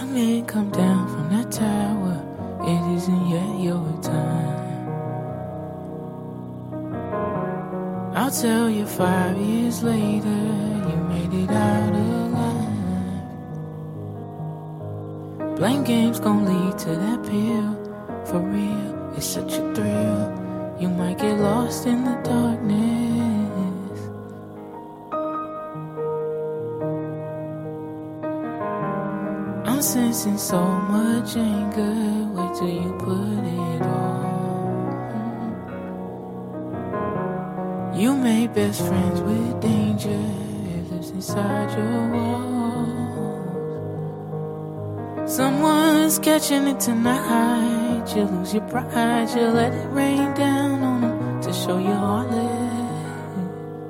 men come down from that tower. It isn't yet your time. I'll tell you 5 years later, you made it out alive. Blame games gon' lead to that pill. For real, it's such a thrill. You might get lost in the darkness. I'm sensing so much anger. Wait till you put it on. You made best friends with danger. It lives inside your walls. Someone's catching it tonight. You lose your pride. You let it rain down on them to show you heartless.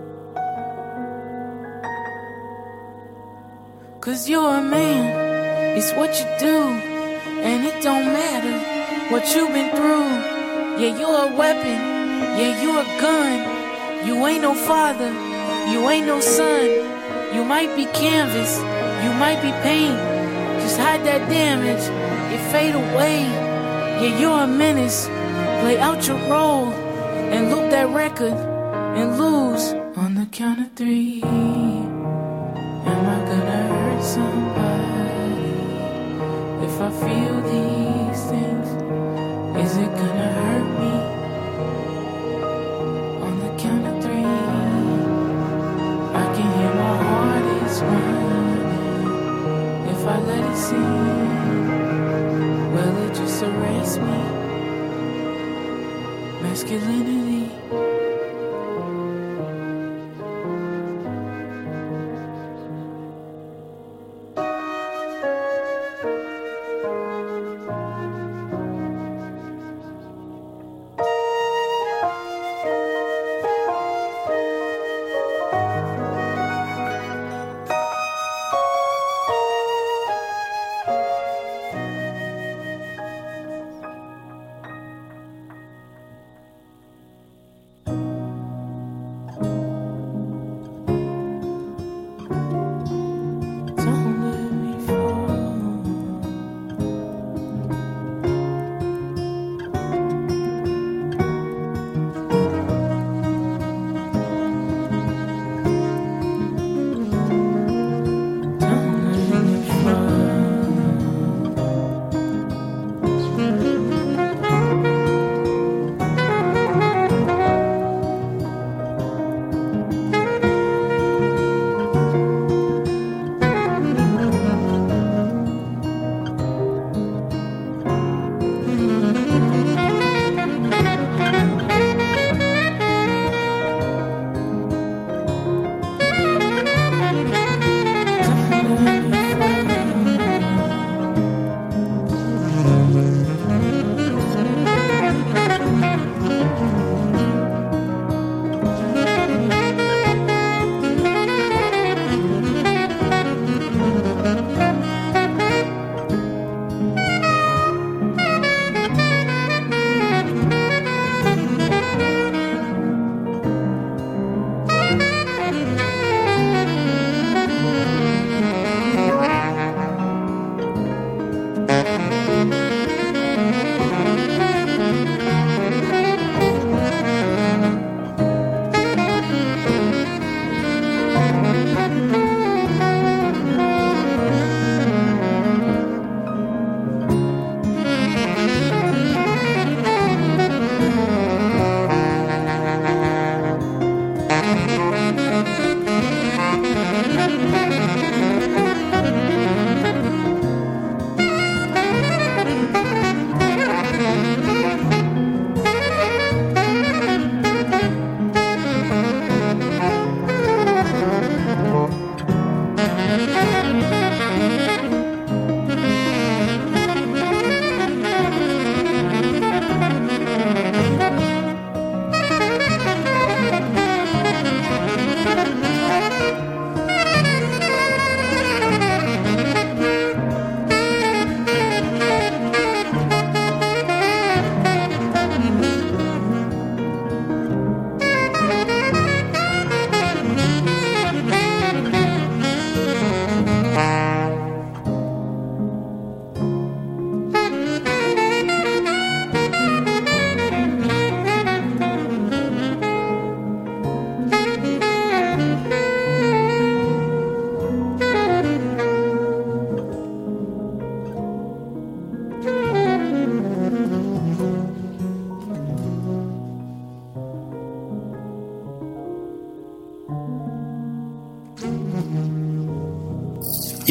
'Cause you're a man, it's what you do. And it don't matter what you've been through. Yeah, you're a weapon. Yeah, you're a gun. You ain't no father, you ain't no son. You might be canvas, you might be paint. Just hide that damage, it fade away. Yeah, you're a menace, play out your role. And loop that record, and lose on the count of 3. Am I gonna hurt somebody if I feel these things? Is it gonna hurt me? Count of 3, I can hear my heart is running. If I let it sing, will it just erase me? Masculinity.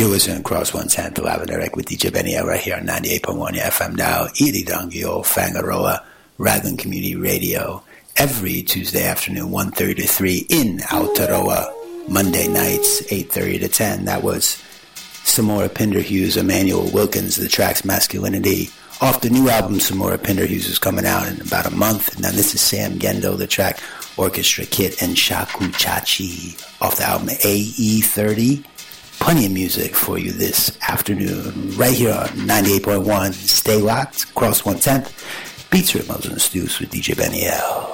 listening across 110 live and direct with DJ Benny right here on 98.1 FM now, Iridangyo Fangaroa, Raglan Community Radio, every Tuesday afternoon, 1:30 to 3 in Aotearoa, Monday nights, 8:30 to 10. That was Samora Pinderhughes, Emmanuel Wilkins, the track's Masculinity. Off the new album, Samora Pinderhughes is coming out in about a month. And then this is Sam Gendo, the track Orchestra Kit and Shaku Chachi off the album AE30. Plenty of music for you this afternoon, right here on 98.1. Stay locked, cross 110th. Beats, Rhythms, and Stews with DJ Benny L.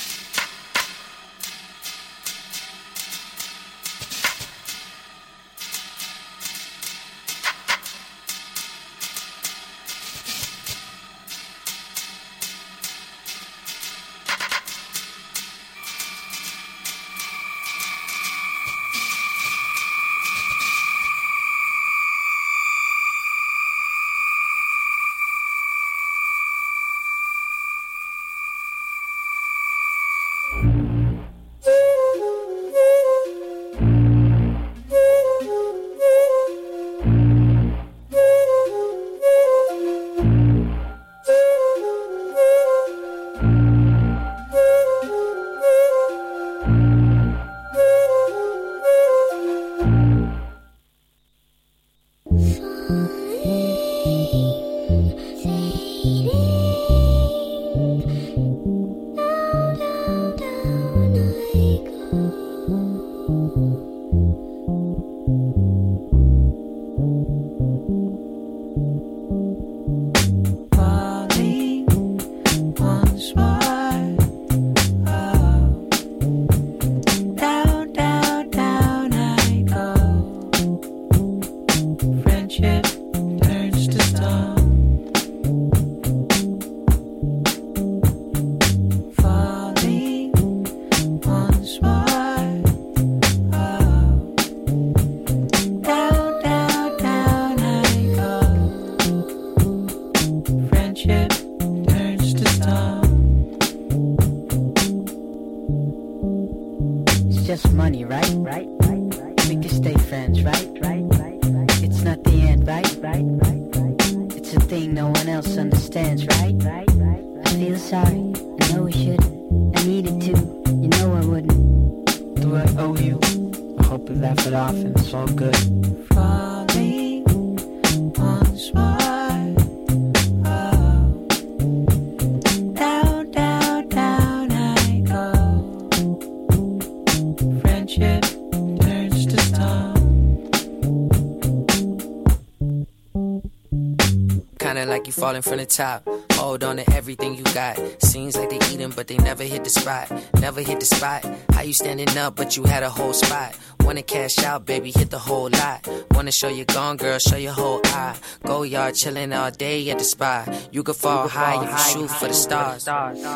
Falling from the top, hold on to everything you got. Seems like they eatin', but they never hit the spot. Never hit the spot. How you standing up, but you had a whole spot? Wanna cash out, baby, hit the whole lot. Wanna show you gone, girl, show your whole eye. Go yard chillin' all day at the spot. You could fall high if you shoot for the stars.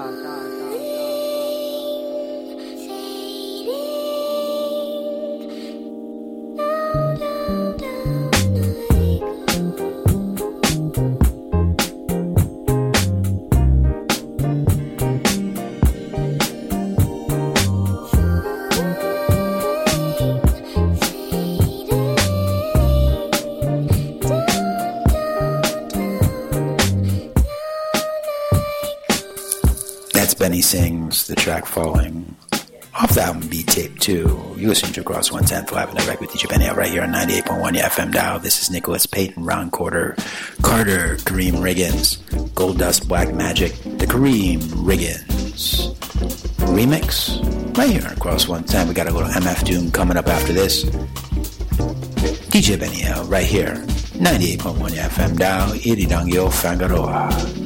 Benny Sings, the track Falling, off the album Beat Tape 2. You listen to Cross 110 live and direct with DJ Benny right here on 98.1 FM dial. This is Nicholas Payton, Ron Carter, Kareem Riggins, Gold Dust, Black Magic, the Kareem Riggins remix right here on Cross 110. We got a little MF Doom coming up after this. DJ Benny right here, 98.1 FM dial, Iridangyo Fangaroa.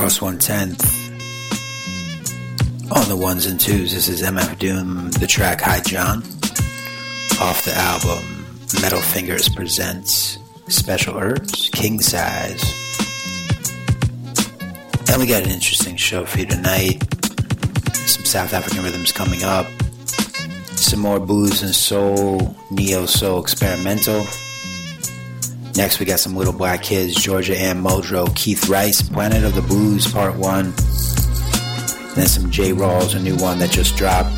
Cross 110th. On the ones and twos, this is MF Doom, the track Hi John, off the album Metal Fingers Presents Special Herbs, King Size. And we got an interesting show for you tonight. Some South African rhythms coming up. Some more blues and soul, neo-soul experimental. Next we got some Little Black Kids, Georgia Ann Muldrow, Keith Rice, Planet of the Blues Part 1. And then some J. Rawls, a new one that just dropped.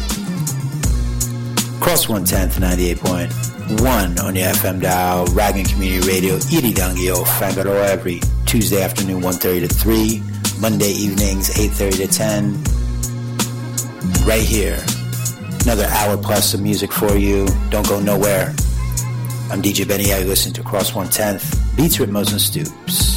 Cross 110th, 98.1 on your FM dial. Raglan Community Radio, Iridangio, Fangaro, every Tuesday afternoon, 1:30 to 3. Monday evenings, 8:30 to 10. Right here. Another hour plus of music for you. Don't go nowhere. I'm DJ Benny. You listen to Cross 110th. Beats with Moses Stoops.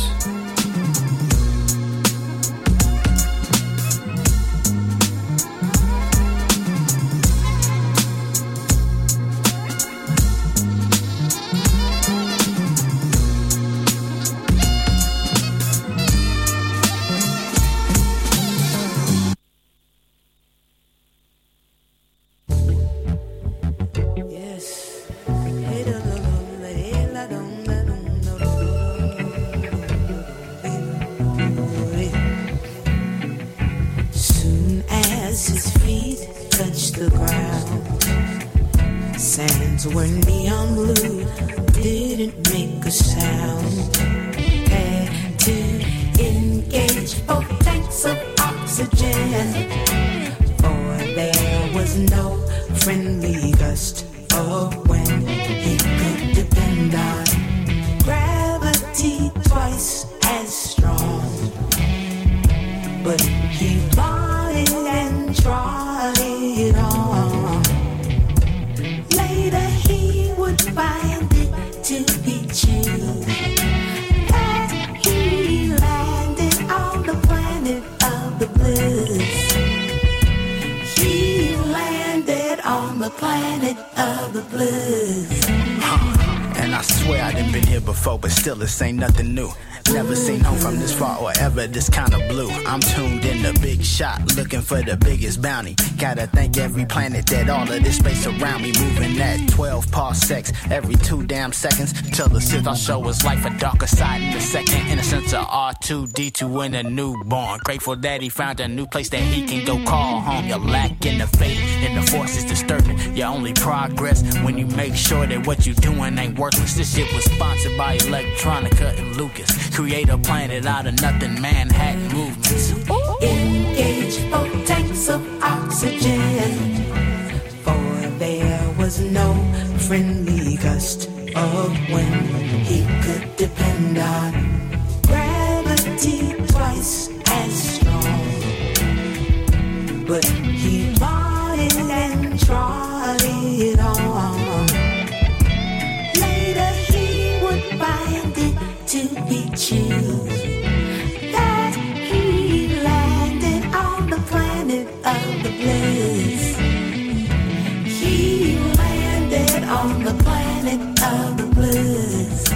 This ain't nothing new. Never seen home from this far or ever this kind of blue. I'm tuned in the big shot, looking for the biggest bounty. Gotta thank every planet that all of this space around me moving at 12 parsecs every 2 damn seconds. Till the Sith I'll show his life a darker side in the second. Innocence of R2-D2 in a newborn. Grateful that he found a new place that he can go call home. You're lacking the faith and the force is disturbing. Your only progress when you make sure that what you doing ain't worthless. This shit was sponsored by Electronica and Lucas. Create a planet out of nothing, Manhattan movements. Engage 4 tanks of oxygen, for there was no friendly gust of wind he could depend on. Gravity twice as strong, but he fought it and trod it on. Later he would find it to be true that he landed on the planet of the bliss. He landed on the planet of the bliss.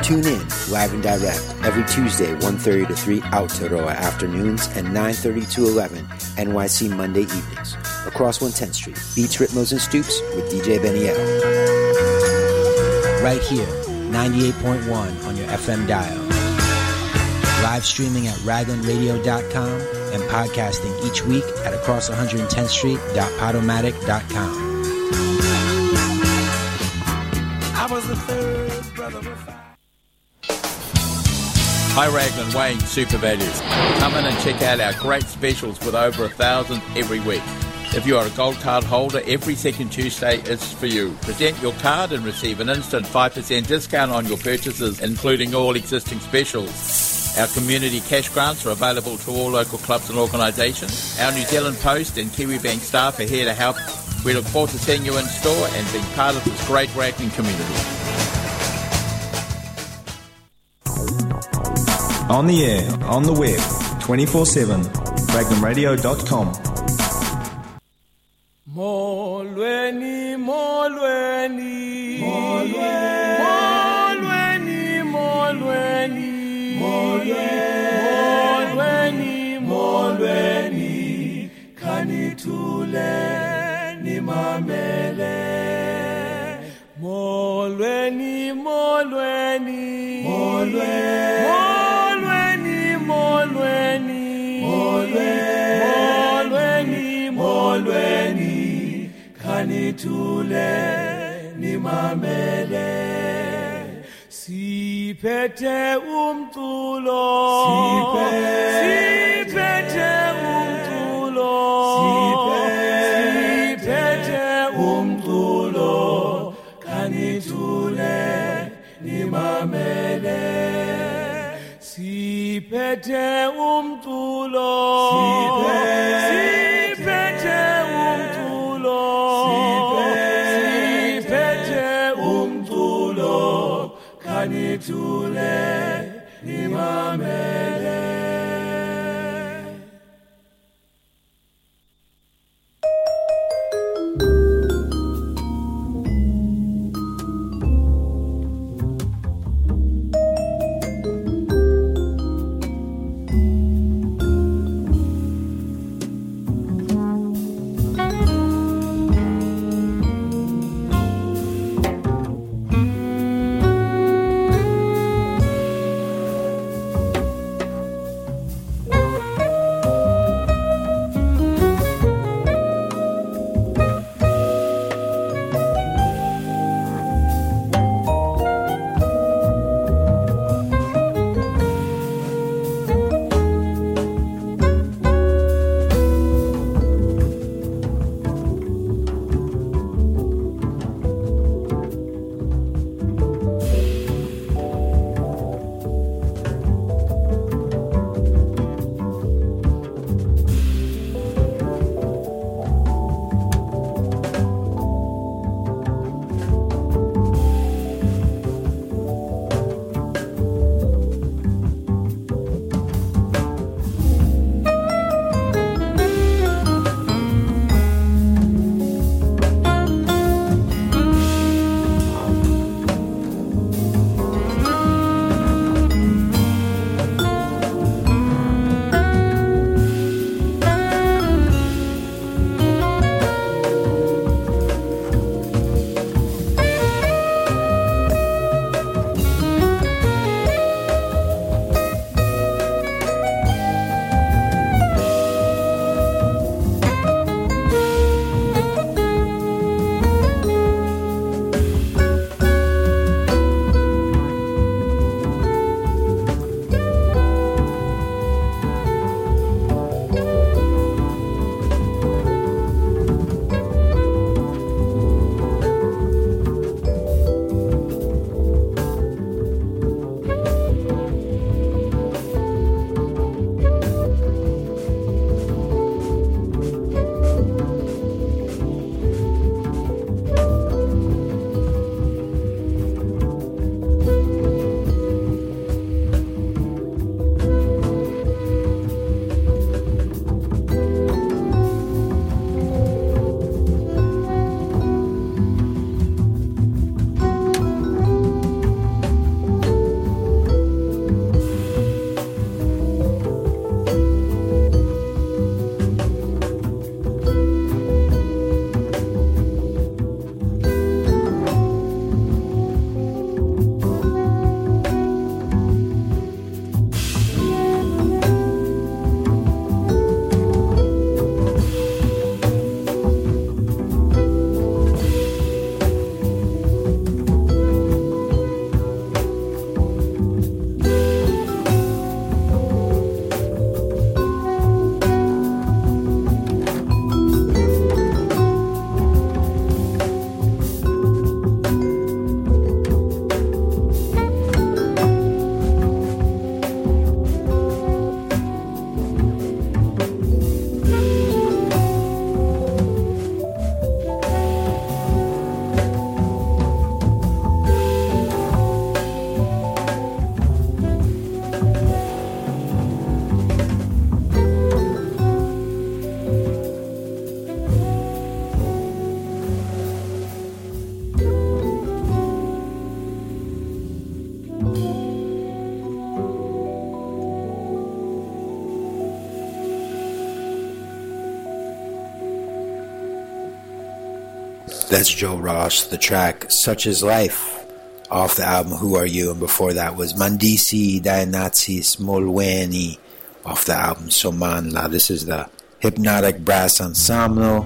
Tune in, live and direct, every Tuesday, 1:30 to 3, Aotearoa afternoons, and 9:30 to 11, NYC Monday evenings. Across 110th Street, Beats, Ritmos, and Stoops with DJ Benny L. Right here, 98.1 on your FM dial. Live streaming at raglanradio.com and podcasting each week at across110thstreet.podomatic.com. I was the third brother of five. Hi Raglan, Wayne, Super Values. Come in and check out our great specials with over 1,000 every week. If you are a gold card holder, every second Tuesday is for you. Present your card and receive an instant 5% discount on your purchases, including all existing specials. Our community cash grants are available to all local clubs and organisations. Our New Zealand Post and Kiwibank staff are here to help. We look forward to seeing you in store and being part of this great Raglan community. On the air, on the web, 24/7, raglanradio.com. Molweni, molweni, molweni, molweni, molweni, molweni, kanithule nimamele. Molweni, molweni, molweni, molweni, molweni, kanithule nimamele. Siphethe umculo, siphethe umculo, siphethe umculo, kanithule nimamele. Siphethe umculo, siphethe umculo, siphethe umculo, kanithule nimamele. That's Joe Ross, the track Such Is Life, off the album Who Are You? And before that was Mandisi Dionysus Molweni, off the album Somanla. This is the Hypnotic Brass Ensemble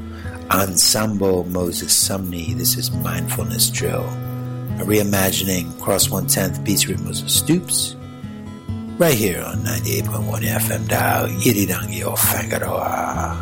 Moses Sumney. This is Mindfulness Drill, a reimagining Cross 110th Beats Rhythms of Stoops, right here on 98.1 FM dial, Iridangi o Fangaroa.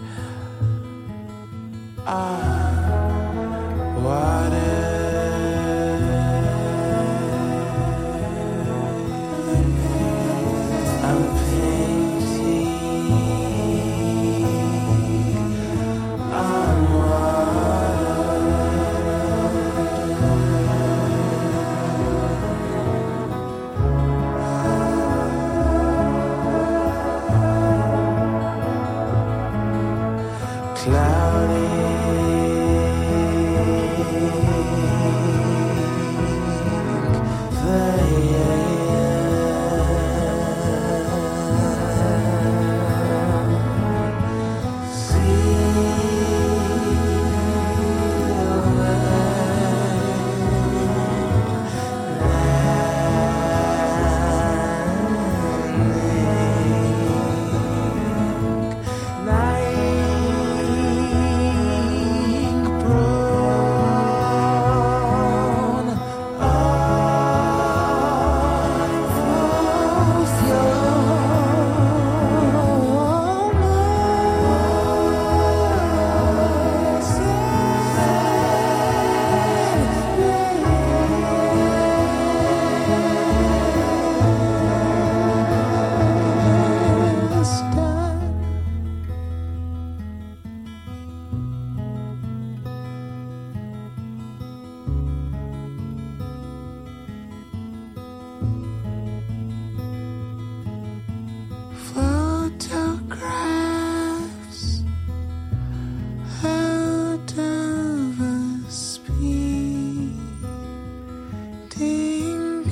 Water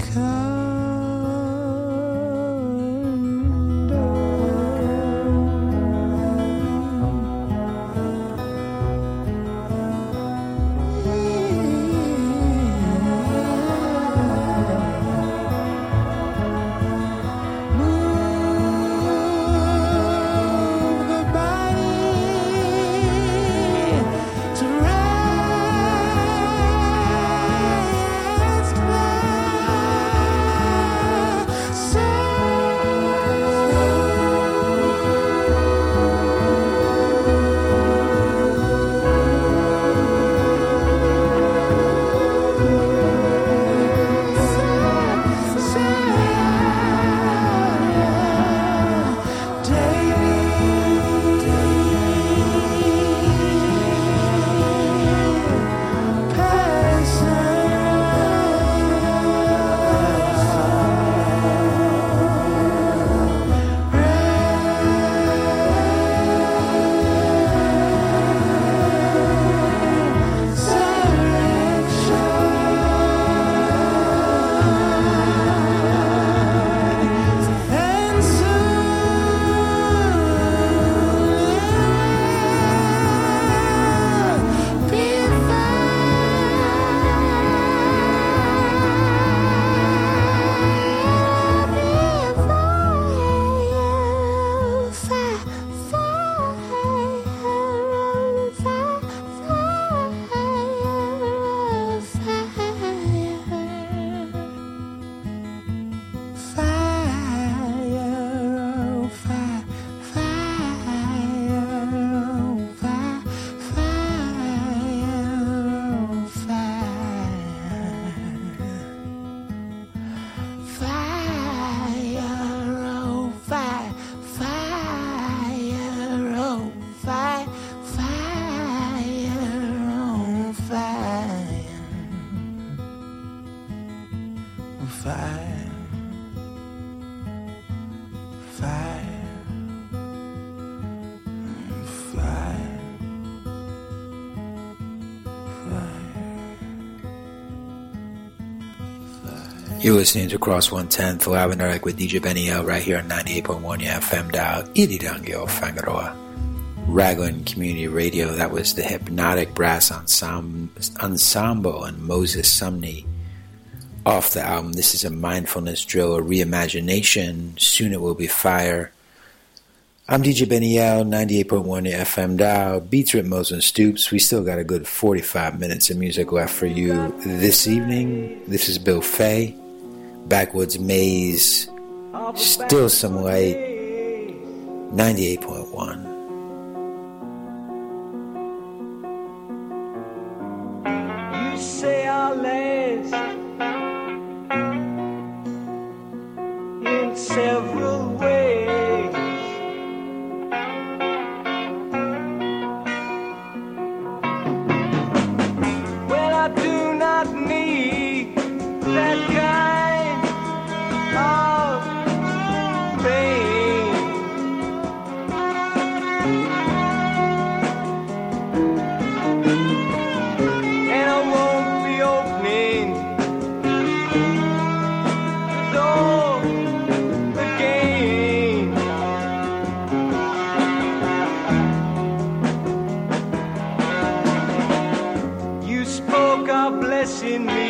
You're listening to Cross 110 for Live and Direct with DJ Benny L right here on 98.1 FM dial. Iridangyo Fangaroa. Raglan Community Radio. That was the Hypnotic Brass Ensemble and Moses Sumney off the album. This is a mindfulness drill, a reimagination. Soon it will be fire. I'm DJ Benny L, 98.1 FM dial. Beats Ritmos and Stoops. We still got a good 45 minutes of music left for you this evening. This is Bill Fay. Backwoods Maze, Still Some Light, 98.1. You say I'll last in several ways. Well, I do not need that kind of pain. And I won't be opening the door again. You spoke of blessing me,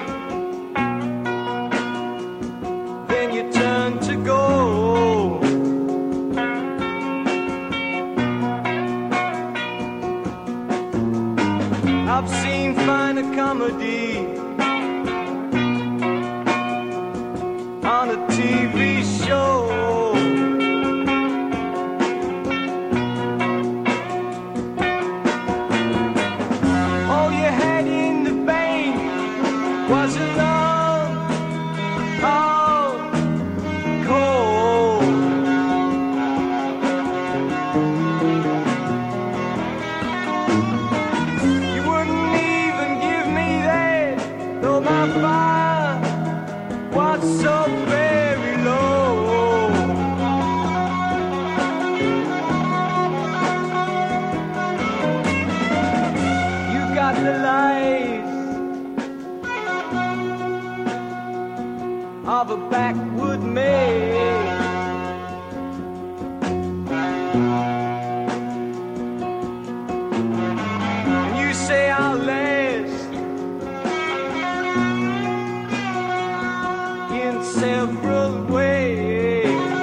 to go. I've seen finer comedy on a TV show. All you had in the bank was a love. So very low. You got the lies of a backwood maid. And you say I'll last in several ways.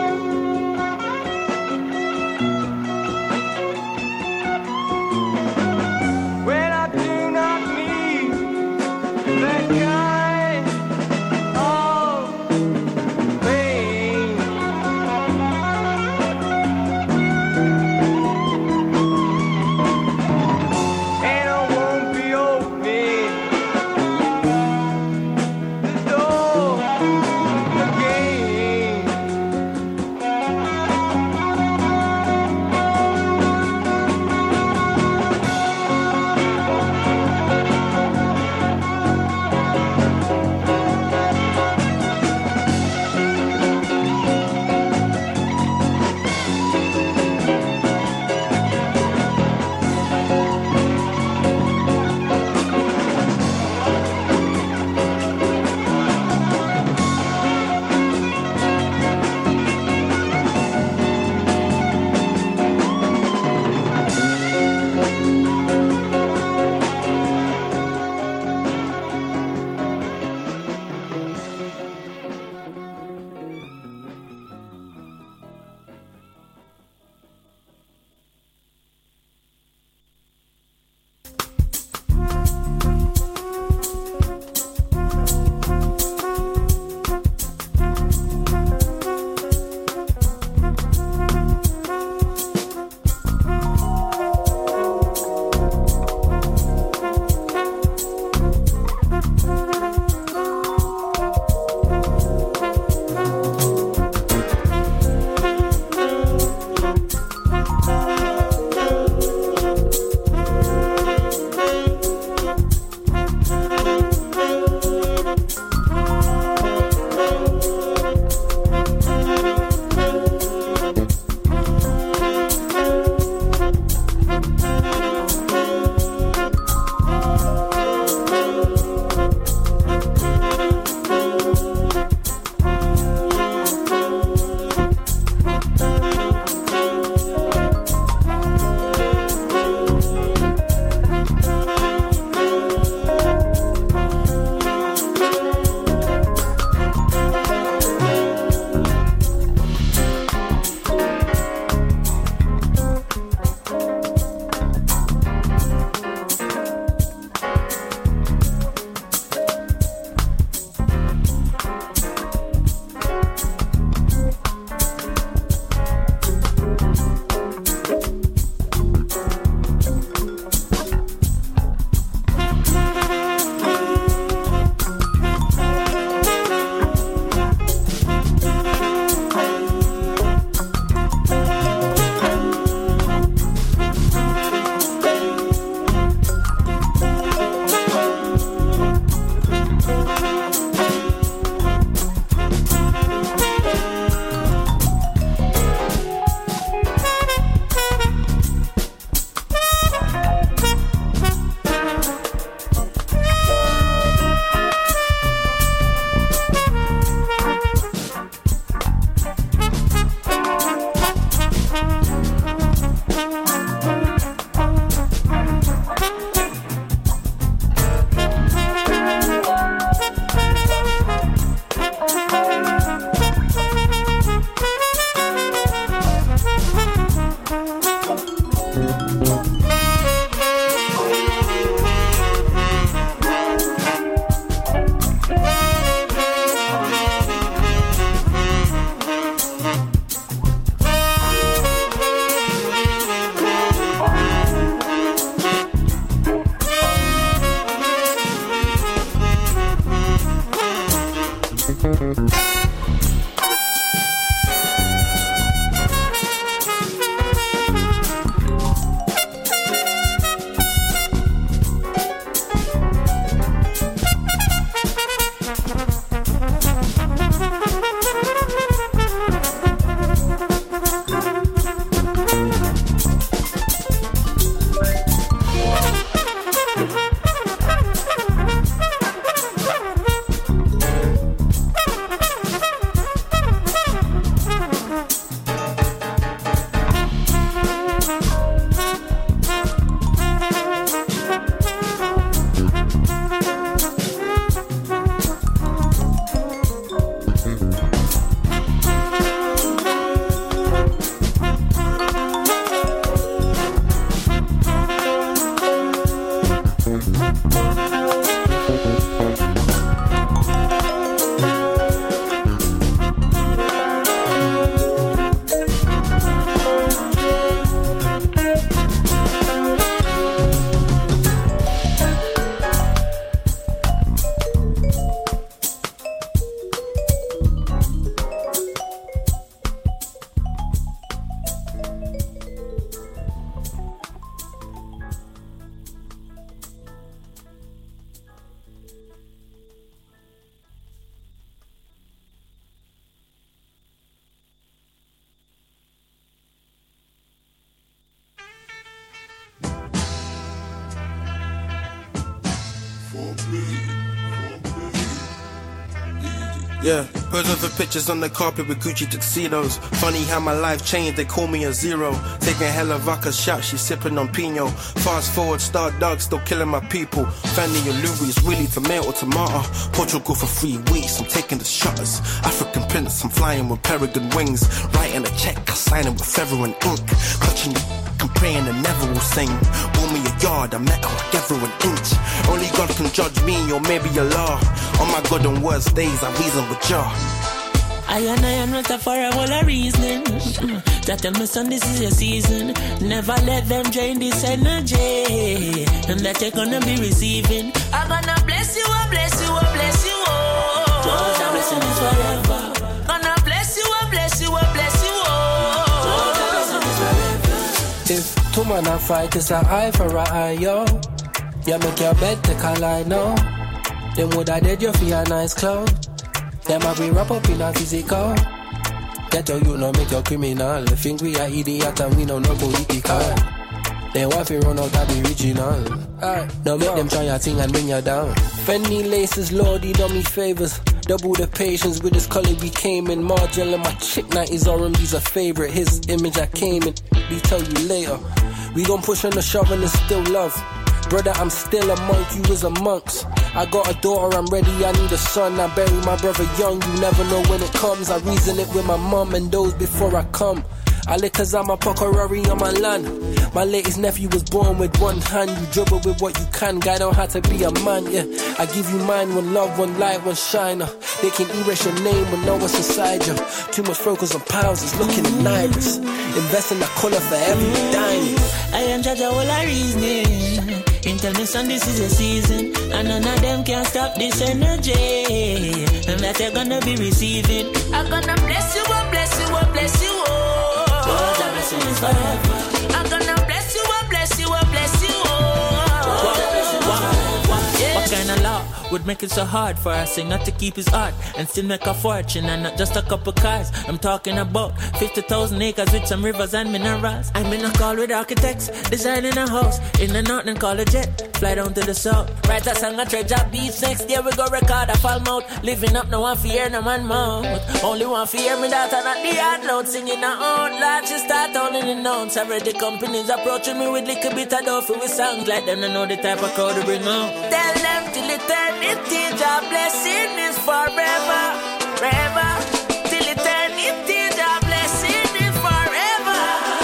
When I do not need that kind of pain, and I won't be opening the door again. Yeah, posing for pictures on the carpet with Gucci tuxedos. Funny how my life changed, they call me a zero. Taking hella vodka shots, she sipping on Pinot. Fast forward, Star Dog still killing my people. Fanny and Louis, really tomato, tomato. Portugal for 3 weeks, I'm taking the shutters. African prince, I'm flying with peregrine wings. Writing a check, I sign it with feather and ink. Clutching the I'm praying and never will sing. Bought me a yard, I met her, I gave her an inch. Only God can judge me, or maybe Allah. On my God on worst days, I reason with Jah. I am not a for a whole of reasoning. That tell me son, this is your season. Never let them drain this energy. And that you're gonna be receiving. I'm gonna bless you, I bless you, I bless you. Oh, the blessing is forever. Gonna bless you, I bless you, I bless you. Oh, the blessing is forever. If two man a fight, it's an eye for an eye, yo. You make your bed, take a lie, no. Them woulda dead you for your nice clothes. Them a be wrap up in a physical. Get your you no make your criminal. They think we are idiot and we know no political. They want to run out of the original. Now make them try your thing and bring you down. Fendi laces, Lord, he done me favors. Double the patience with his color we came in. Margel and my chick 90s R&B's a favorite. His image I came in, we tell you later. We gon' push on the shove and still love. Brother, I'm still a monk, you is a monks. I got a daughter, I'm ready, I need a son. I bury my brother young, you never know when it comes. I reason it with my mum and those before I come. I live cause I'm a Pokerari on my land. My latest nephew was born with one hand. You dribble with what you can, guy don't have to be a man, yeah. I give you mine, one love, one light, one shiner. They can erase your name when no one's inside you. Too much focus on pounds, it's looking in iris. Invest in the color for every dime. I am judge all our reasoning. Tell me son, this is a season. And none of them can stop this energy. And that you're gonna be receiving. I'm gonna bless you, I bless you, I bless you. Oh, the blessing is forever. I'm gonna bless you, I bless you, I bless you. Oh, the blessing is forever. Yeah. What kind of law would make it so hard for a singer to keep his art and still make a fortune and not just a couple cars? I'm talking about 50,000 acres with some rivers and minerals. I'm in a call with architects, designing a house in the north and call a jet, fly down to the south. Write a song, a treasure beats, next year we go record a fall mouth. Living up, no one fear, no man mouth. Only one fear me that and not the hard load. Singing a own large, she start owning the notes. Already companies approaching me with little bit of dough for with songs like them. They know the type of crowd to bring out. Tell them till eternity, your blessing is forever, forever. Till eternity, your blessing is forever.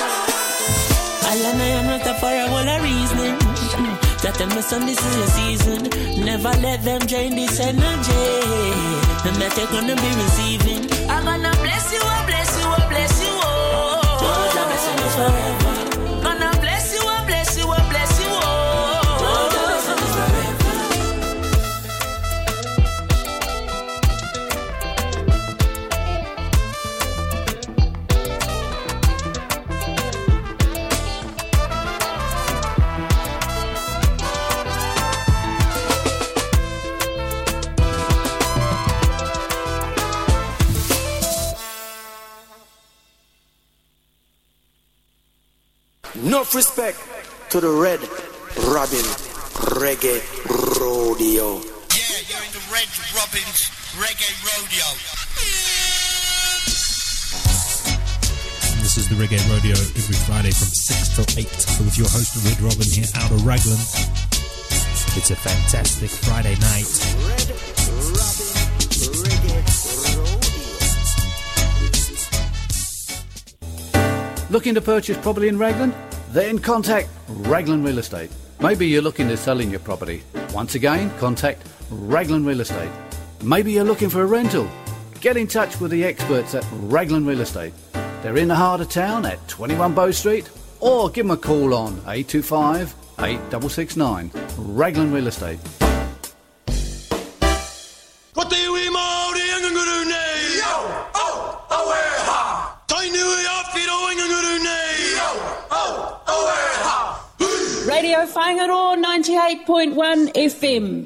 I am not a for a whole of reasoning. That tell me son, this is your season. Never let them drain this energy. And that you're gonna be receiving. I'm gonna bless you, I bless you, I bless you. Oh, the blessing is forever. Gonna bless you, I bless you, I bless you. Oh, the blessing is forever. Enough respect to the Red Robin Reggae Rodeo. Yeah, you're in the Red Robin's Reggae Rodeo. This is the Reggae Rodeo every Friday from 6 till 8 with your host Red Robin here out of Raglan. It's a fantastic Friday night. Red Robin Reggae Rodeo. Looking to purchase property in Raglan? Then contact Raglan Real Estate. Maybe you're looking to sell in your property. Once again, contact Raglan Real Estate. Maybe you're looking for a rental. Get in touch with the experts at Raglan Real Estate. They're in the heart of town at 21 Bow Street, or give them a call on 825 8669. Raglan Real Estate. Radio Whangaroa 98.1 FM.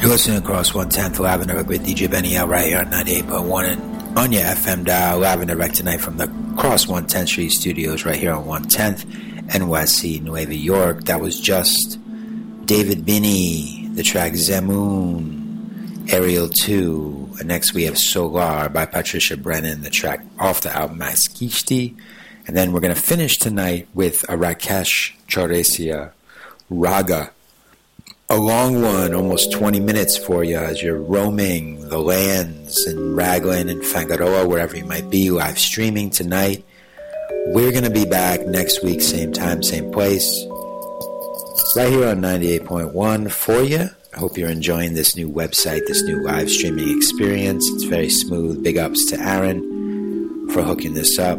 You're listening across 110th live and direct with DJ Benny L right here on 98.1 and on your FM dial, live and direct tonight from the Cross 110th Street Studios right here on 110th NYC, Nueva York. That was just David Binney, the track Zemoon, Ariel 2. And next we have Solar by Patricia Brennan, the track off the album Maskishti. And then we're going to finish tonight with a Rakesh Chaurasia Raga. A long one, almost 20 minutes for you as you're roaming the lands in Raglan and Fangaroa, wherever you might be, live streaming tonight. We're going to be back next week, same time, same place, right here on 98.1 for you. I hope you're enjoying this new website, this new live streaming experience. It's very smooth. Big ups to Aaron for hooking this up.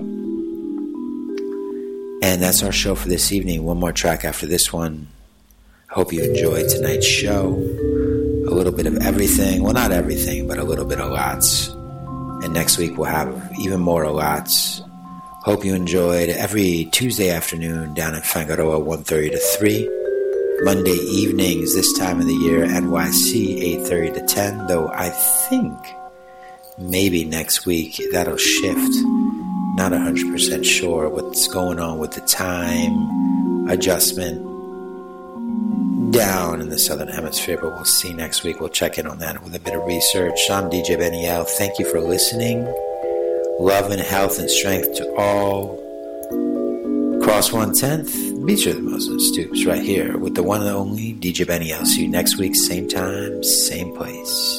And that's our show for this evening. One more track after this one. Hope you enjoyed tonight's show. A little bit of everything. Well, not everything, but a little bit of lots. And next week we'll have even more lots. Hope you enjoyed every Tuesday afternoon down in Fangaroa, 1:30 to 3. Monday evenings, this time of the year, NYC, 8:30 to 10. Though I think maybe next week that'll shift. Not 100% sure what's going on with the time adjustment down in the Southern Hemisphere, but we'll see next week. We'll check in on that with a bit of research. I'm DJ Benny L. Thank you for listening. Love and health and strength to all. Cross 110th, Beach of the Muslim Stoops, right here with the one and only DJ Benny L. See you next week, same time, same place.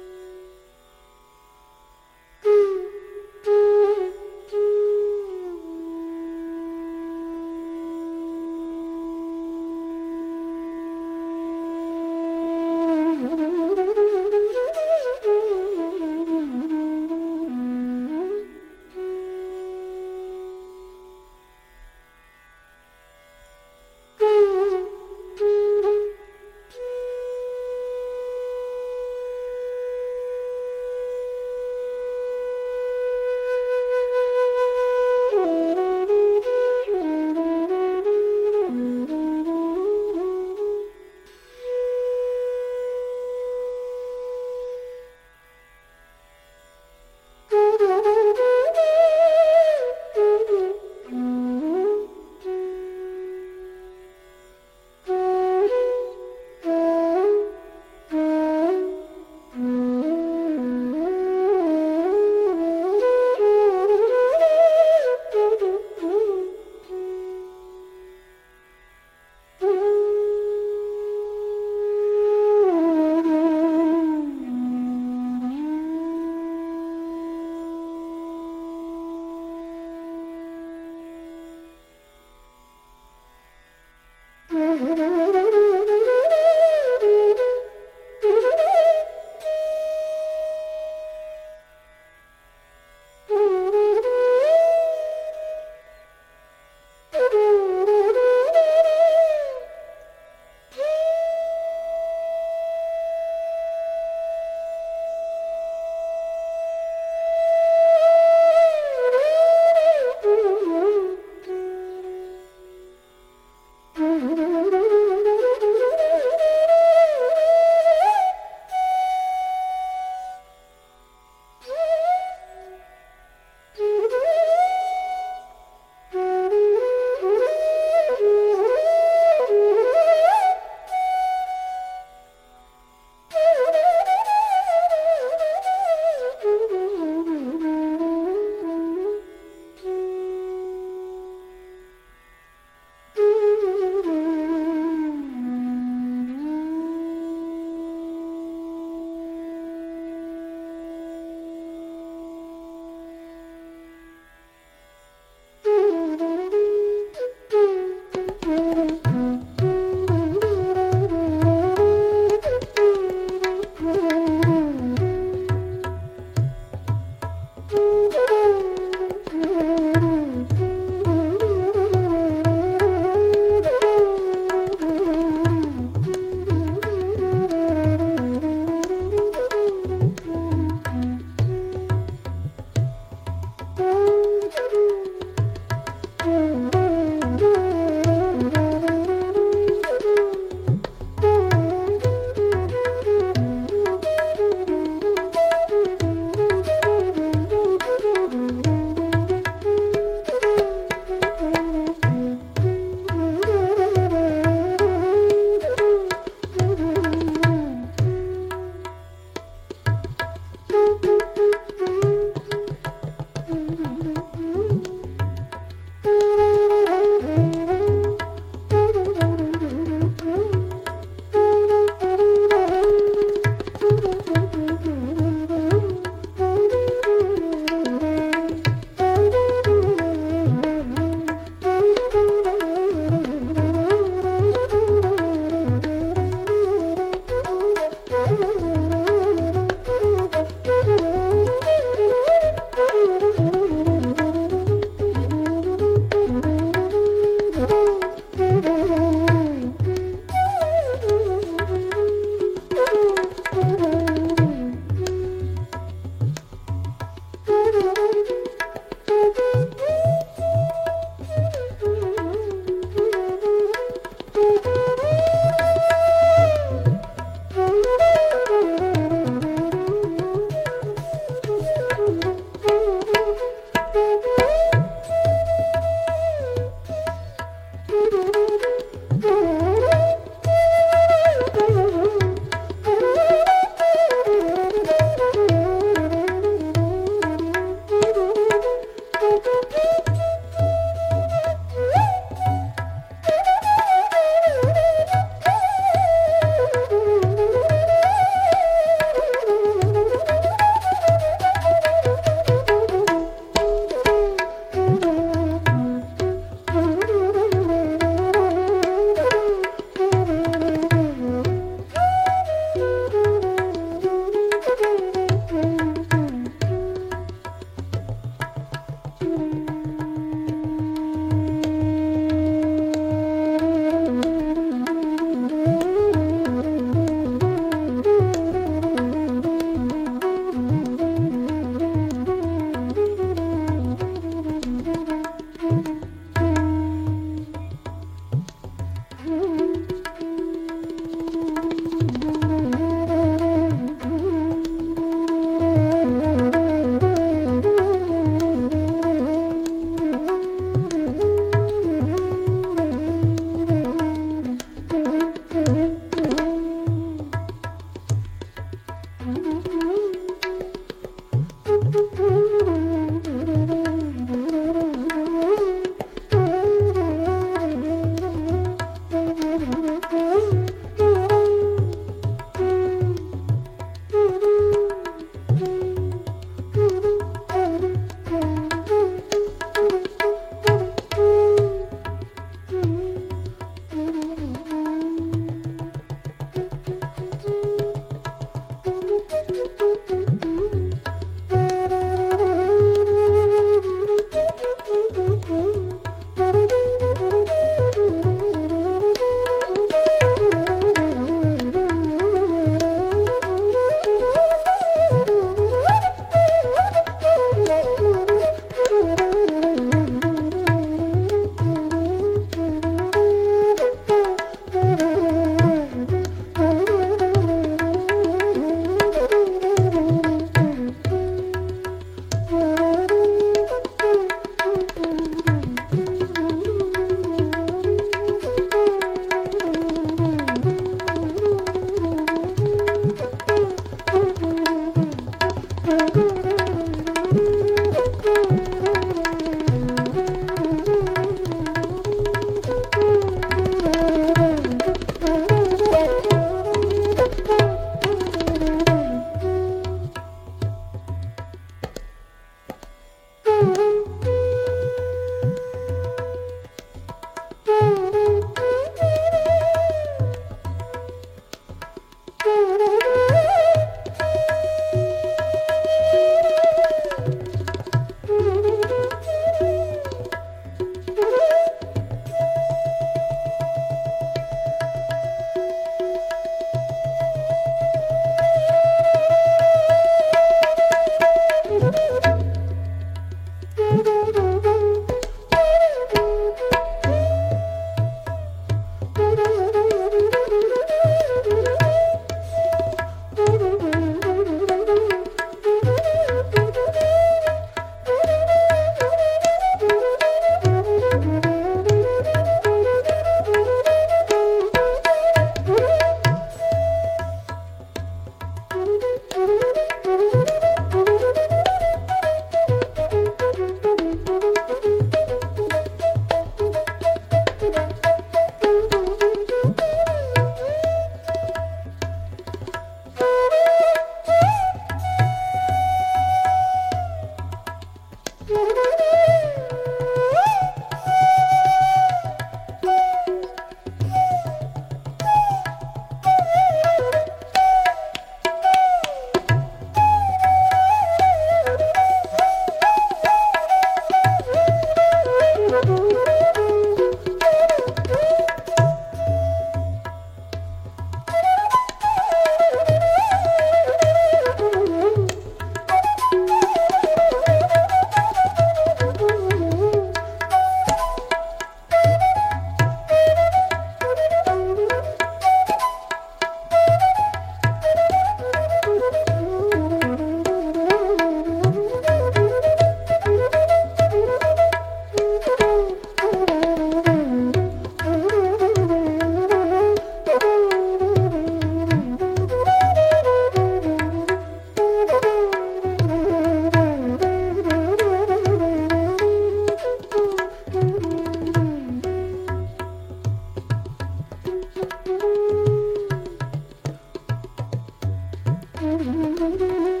Mm-hmm.